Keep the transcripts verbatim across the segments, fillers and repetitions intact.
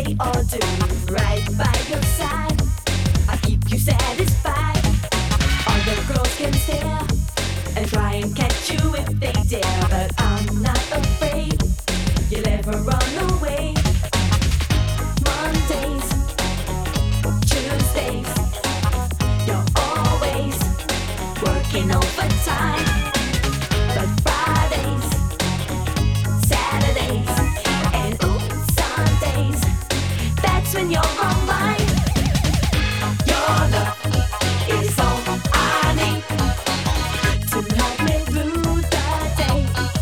say or do, right by your side. I keep you satisfied. All the girls can stare and try and catch you if they dare, but I'm not afraid. You'll ever run away. Mondays, Tuesdays, you're always working overtime. But Fridays, Saturdays, and ooh, Sundays, that's when you're on mine. Your love is all I need to help me through the day.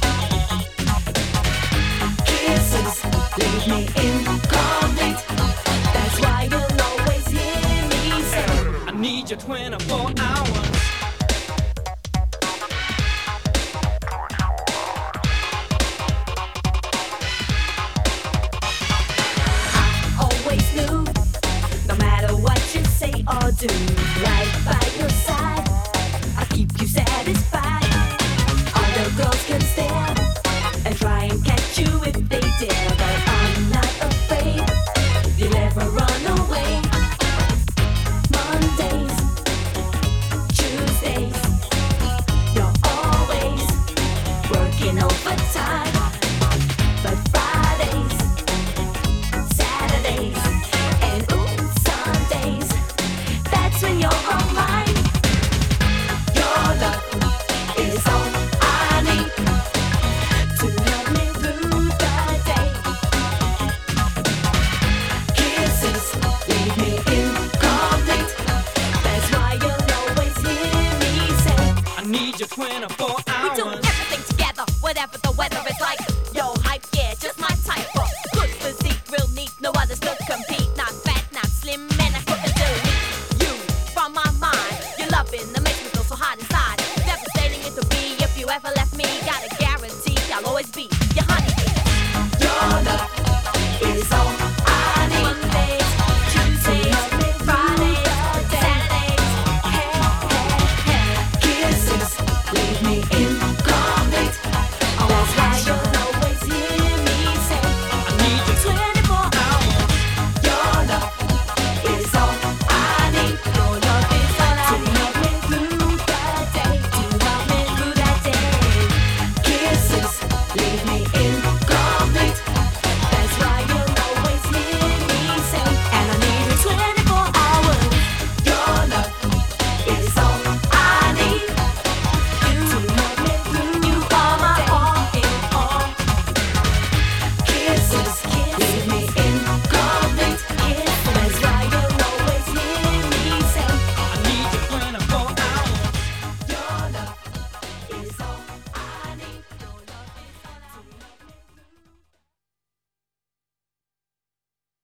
Kisses leave me incomplete. That's why you'll always hear me say, I need you twenty-four hours. Always knew, no matter what you say or do, right by your